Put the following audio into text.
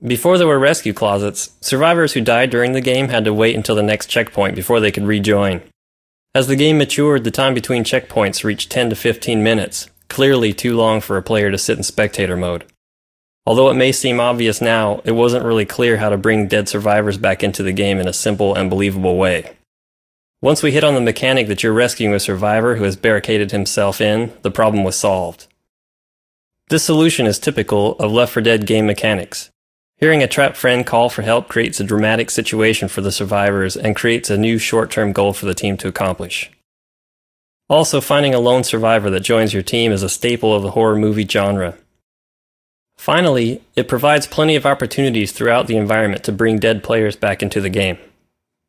Before there were rescue closets, survivors who died during the game had to wait until the next checkpoint before they could rejoin. As the game matured, the time between checkpoints reached 10 to 15 minutes, clearly too long for a player to sit in spectator mode. Although it may seem obvious now, it wasn't really clear how to bring dead survivors back into the game in a simple and believable way. Once we hit on the mechanic that you're rescuing a survivor who has barricaded himself in, the problem was solved. This solution is typical of Left 4 Dead game mechanics. Hearing a trapped friend call for help creates a dramatic situation for the survivors and creates a new short-term goal for the team to accomplish. Also, finding a lone survivor that joins your team is a staple of the horror movie genre. Finally, it provides plenty of opportunities throughout the environment to bring dead players back into the game.